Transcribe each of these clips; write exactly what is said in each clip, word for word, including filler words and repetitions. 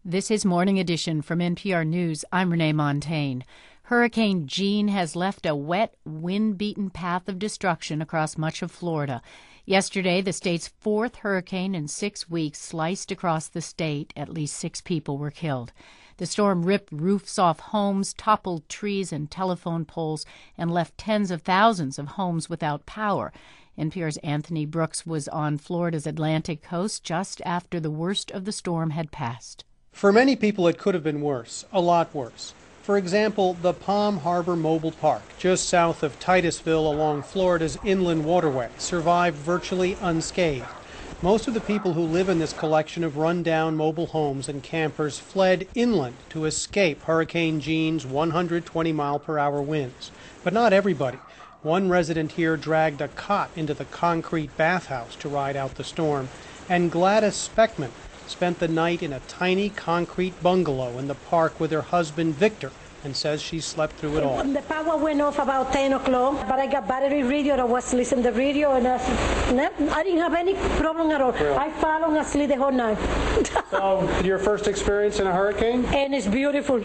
This is Morning Edition from N P R News. I'm Renee Montaigne. Hurricane Jeanne has left a wet, wind-beaten path of destruction across much of Florida. Yesterday, the state's fourth hurricane in six weeks sliced across the state. At least six people were killed. The storm ripped roofs off homes, toppled trees and telephone poles, and left tens of thousands of homes without power. N P R's Anthony Brooks was on Florida's Atlantic coast just after the worst of the storm had passed. For many people, it could have been worse, a lot worse. For example, the Palm Harbor Mobile Park, just south of Titusville along Florida's inland waterway, survived virtually unscathed. Most of the people who live in this collection of run-down mobile homes and campers fled inland to escape Hurricane Jeanne's one hundred twenty mile per hour winds. But not everybody. One resident here dragged a cot into the concrete bathhouse to ride out the storm, and Gladys Speckman spent the night in a tiny concrete bungalow in the park with her husband Victor, and says she slept through it all. The power went off about ten o'clock, but I got battery radio. I was listening to the radio, and I, I didn't have any problem at all. Really? I fell asleep the whole night. So, your first experience in a hurricane? And it's beautiful.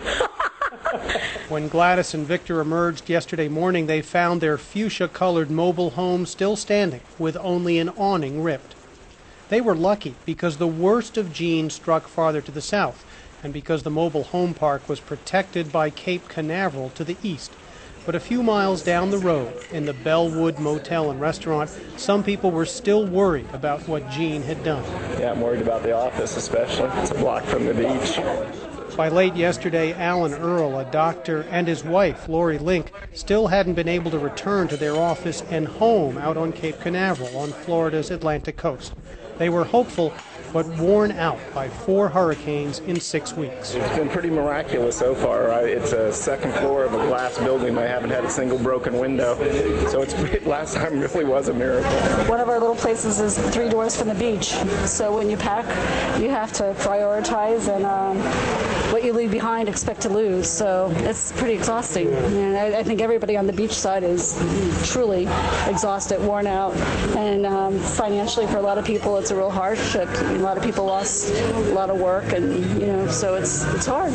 When Gladys and Victor emerged yesterday morning, they found their fuchsia-colored mobile home still standing, with only an awning ripped. They were lucky because the worst of Jeanne struck farther to the south, and because the mobile home park was protected by Cape Canaveral to the east. But a few miles down the road, in the Bellwood Motel and Restaurant, some people were still worried about what Jeanne had done. Yeah, I'm worried about the office especially. It's a block from the beach. By late yesterday, Alan Earl, a doctor, and his wife, Lori Link, still hadn't been able to return to their office and home out on Cape Canaveral on Florida's Atlantic coast. They were hopeful, but worn out by four hurricanes in six weeks. It's been pretty miraculous so far. It's a second floor of a glass building. They haven't had a single broken window. So it's last time really was a miracle. One of our little places is three doors from the beach. So when you pack, you have to prioritize, and um, what you leave behind, expect to lose. So it's pretty exhausting. And I, I think everybody on the beach side is truly exhausted, worn out. And um, financially, for a lot of people, it's a real hardship. A lot of people lost a lot of work, and you know, so it's it's hard.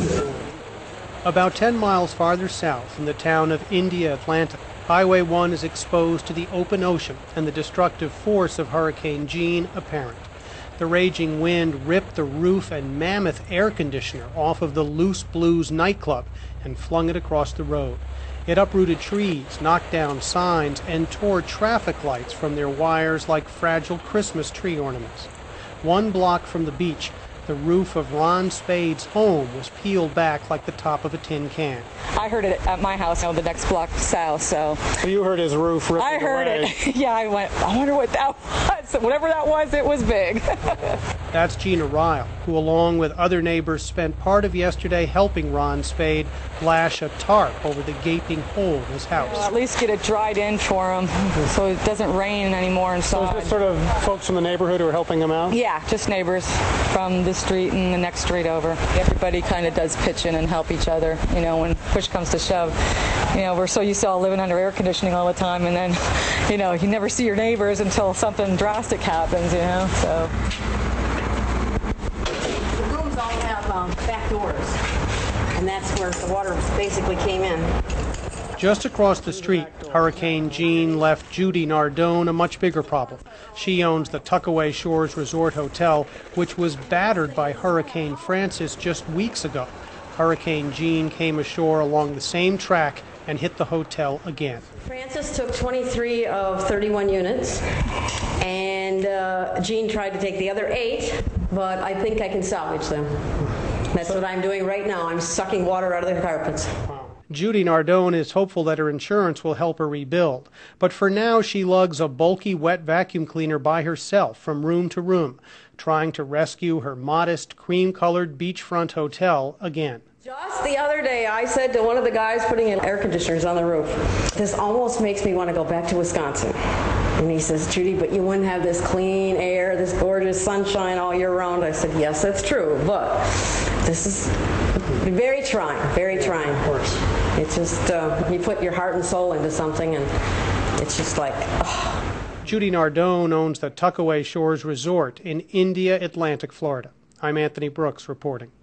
About ten miles farther south, in the town of India, Atlanta, Highway one is exposed to the open ocean and the destructive force of Hurricane Jeanne apparent. The raging wind ripped the roof and mammoth air conditioner off of the Loose Blues nightclub and flung it across the road. It uprooted trees, knocked down signs, and tore traffic lights from their wires like fragile Christmas tree ornaments. One block from the beach, the roof of Ron Spade's home was peeled back like the top of a tin can. I heard it at my house, you know, the next block south, so. So you heard his roof ripping I heard away. it. Yeah, I went, I wonder what that was. Whatever that was, it was big. That's Gina Ryle, who along with other neighbors spent part of yesterday helping Ron Spade lash a tarp over the gaping hole in his house. Well, at least get it dried in for him so it doesn't rain anymore inside. So is this sort of folks from the neighborhood who are helping him out? Yeah, just neighbors from the street and the next street over. Everybody kind of does pitch in and help each other, you know, when push comes to shove. You know, we're so used to all living under air conditioning all the time, and then, you know, you never see your neighbors until something drastic happens, you know, so. The rooms all have um, back doors, and that's where the water basically came in. Just across the street, Hurricane Jeanne left Judy Nardone a much bigger problem. She owns the Tuckaway Shores Resort Hotel, which was battered by Hurricane Francis just weeks ago. Hurricane Jeanne came ashore along the same track and hit the hotel again. Francis took twenty-three of thirty-one units, and uh, Jeanne tried to take the other eight, but I think I can salvage them. That's what I'm doing right now. I'm sucking water out of the carpets. Judy Nardone is hopeful that her insurance will help her rebuild. But for now, she lugs a bulky wet vacuum cleaner by herself from room to room, trying to rescue her modest, cream-colored beachfront hotel again. Just the other day, I said to one of the guys putting in air conditioners on the roof, this almost makes me want to go back to Wisconsin. And he says, Judy, but you wouldn't have this clean air, this gorgeous sunshine all year round. I said, yes, that's true, but this is very trying, very trying. Of course. It's just, uh, you put your heart and soul into something, and it's just like, oh. Judy Nardone owns the Tuckaway Shores Resort in India, Atlantic, Florida. I'm Anthony Brooks reporting.